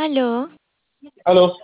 Aló, Aló,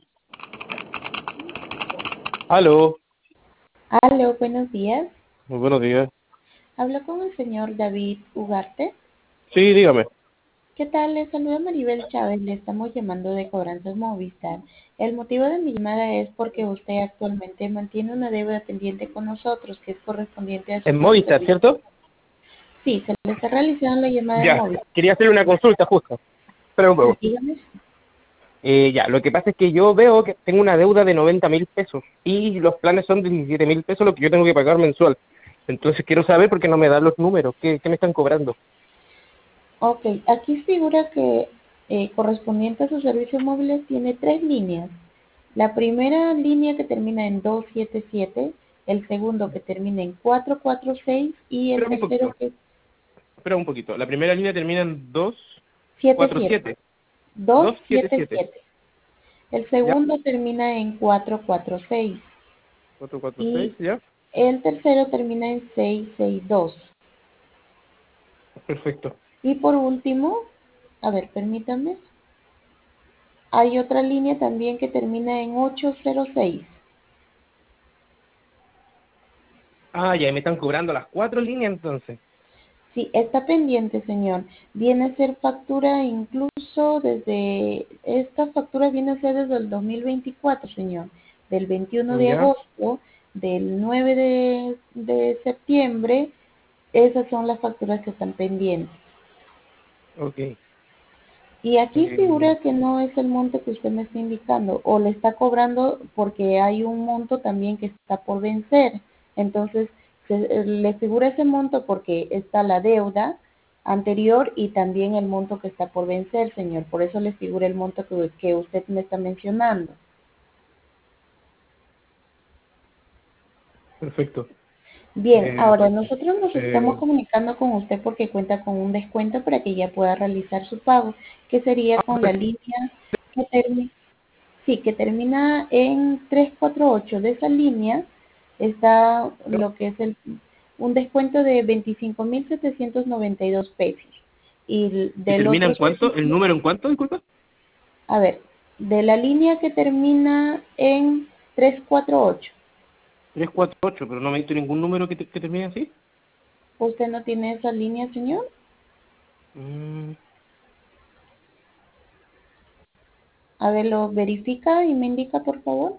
aló, Aló, buenos días. muy buenos días. Hablo con el señor David Ugarte. Sí, dígame. ¿Qué tal? Le saluda Maribel Chávez. Le estamos llamando de Cobranzas Movistar. El motivo de mi llamada es porque usted actualmente mantiene una deuda pendiente con nosotros que es correspondiente a su En plan de Movistar, servicio. ¿cierto? Sí, se le está realizando la llamada de Ya, Movistar. quería hacerle una consulta justo. Espera un Sí, poco. dígame. Ya, lo que pasa es que yo veo que tengo una deuda de 90.000 pesos y los planes son de 17.000 pesos lo que yo tengo que pagar mensual. Entonces quiero saber por qué no me dan los números, qué me están cobrando. Ok, aquí figura que correspondiente a sus servicios móviles tiene tres líneas. La primera línea que termina en 277, el segundo que termina en 446 y el Espera un tercero poquito, que es espera un poquito. La primera línea termina en 77, 247, 277, 277. El ¿ya? segundo termina en 446 446, y ¿ya? el tercero termina en 662. Perfecto. Y por último, a ver, permítame, hay otra línea también que termina en 806. Ah, ya, y me están cobrando las cuatro líneas entonces. Sí, está pendiente, señor. Viene a ser factura incluso esta factura viene a ser desde el 2024, señor. Del 21 de ¿Ya? agosto, del 9 de septiembre, esas son las facturas que están pendientes. Ok. Y aquí Eh, figura que no es el monto que usted me está indicando, o le está cobrando porque hay un monto también que está por vencer. Entonces, le figura ese monto porque está la deuda anterior y también el monto que está por vencer, señor. Por eso le figura el monto que usted me está mencionando. Perfecto. Bien, Eh, ahora nosotros nos estamos eh, comunicando con usted porque cuenta con un descuento para que ya pueda realizar su pago, que sería con la línea que termina. Sí, que termina en 348. De esa línea está lo que es un descuento de 25.792 pesos. Y ¿Y del termina otro en cuánto? ¿El servicio, número en cuánto, disculpa? a ver, de la línea que termina en 348. 348, pero no me diste ningún número que termine así. ¿Usted no tiene esa línea, señor? Mm, A ver, lo verifica y me indica, por favor.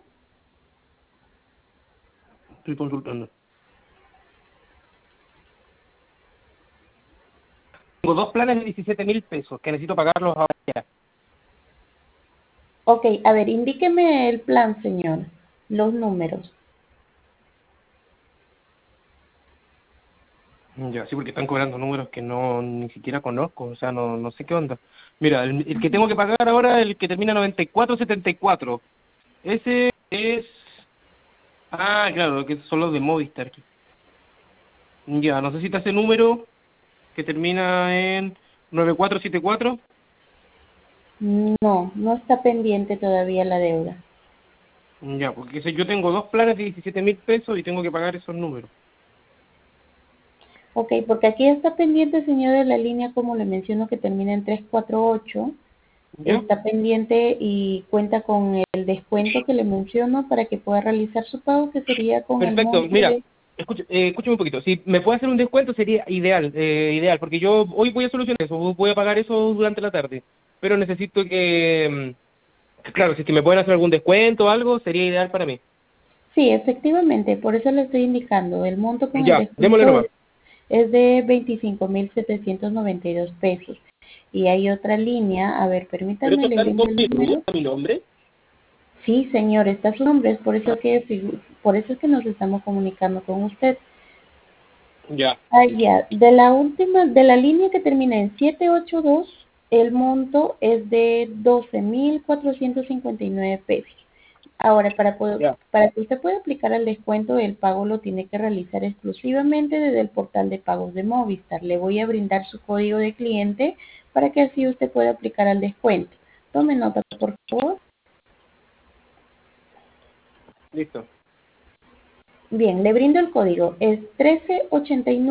estoy consultando. Tengo dos planes de 17.000 pesos que necesito pagarlos ahora ya. Ok, a ver, indíqueme el plan, señor. Los números. Ya, sí, porque están cobrando números que no ni siquiera conozco, o sea, no sé qué onda. Mira, el que tengo que pagar ahora, el que termina 9474. Ese es... Ah, claro, que son los de Movistar. Ya, no sé si te hace número que termina en 9474. No, no está pendiente todavía la deuda. Ya, porque yo tengo dos planes de 17.000 pesos y tengo que pagar esos números. Ok, porque aquí está pendiente, señor, de la línea, como le menciono, que termina en 348. ¿Ya? Está pendiente y cuenta con el descuento que le menciono para que pueda realizar su pago, que sería con el Perfecto, monto mira, de... escúchame un poquito. Si me puede hacer un descuento sería ideal, ideal, porque yo hoy voy a solucionar eso, voy a pagar eso durante la tarde, pero necesito que, claro, si es que me pueden hacer algún descuento o algo, sería ideal para mí. Sí, efectivamente, por eso le estoy indicando. El monto con el Ya, démosle descuento nomás. es de 25.792 pesos. Y hay otra línea, a ver, ¿Pero permítame, esto le está brindo todo el incluido número. a mi nombre? Sí, señor, está su nombre, es Ah, por eso es que nos estamos comunicando con usted. ya, Ah, ya, de la línea que termina en 782, el monto es de 12.459 pesos. Ahora, ya. para que usted pueda aplicar el descuento, el pago lo tiene que realizar exclusivamente desde el portal de pagos de Movistar. Le voy a brindar su código de cliente para que así usted pueda aplicar el descuento. Tome nota, por favor. Listo. Bien, le brindo el código. Es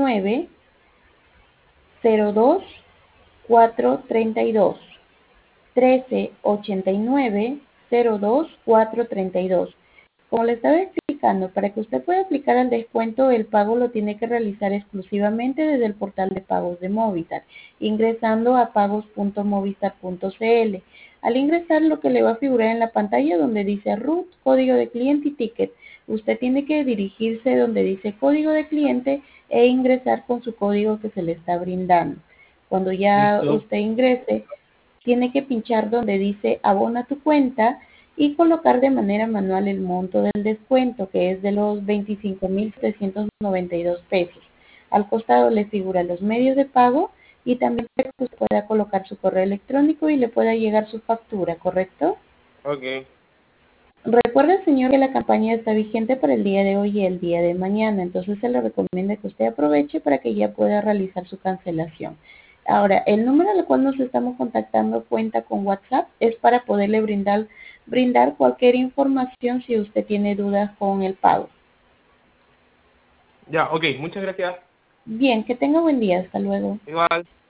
1389 02 432. 1389-02-432. Como le estaba explicando, para que usted pueda aplicar al descuento, el pago lo tiene que realizar exclusivamente desde el portal de pagos de Movistar, ingresando a pagos.movistar.cl. Al ingresar, lo que le va a figurar en la pantalla donde dice RUT, código de cliente y ticket. Usted tiene que dirigirse donde dice código de cliente e ingresar con su código que se le está brindando. Cuando ya Listo. usted ingrese, tiene que pinchar donde dice abona tu cuenta y colocar de manera manual el monto del descuento, que es de los 25.792 pesos. Al costado le figuran los medios de pago y también para que usted pueda colocar su correo electrónico y le pueda llegar su factura, ¿correcto? Ok. Recuerde, señor, que la campaña está vigente para el día de hoy y el día de mañana, entonces se le recomienda que usted aproveche para que ya pueda realizar su cancelación. Ahora, el número al cual nos estamos contactando cuenta con WhatsApp, es para poderle brindar cualquier información si usted tiene dudas con el pago. Ya, ok, muchas gracias. Bien, que tenga buen día, hasta luego. Igual.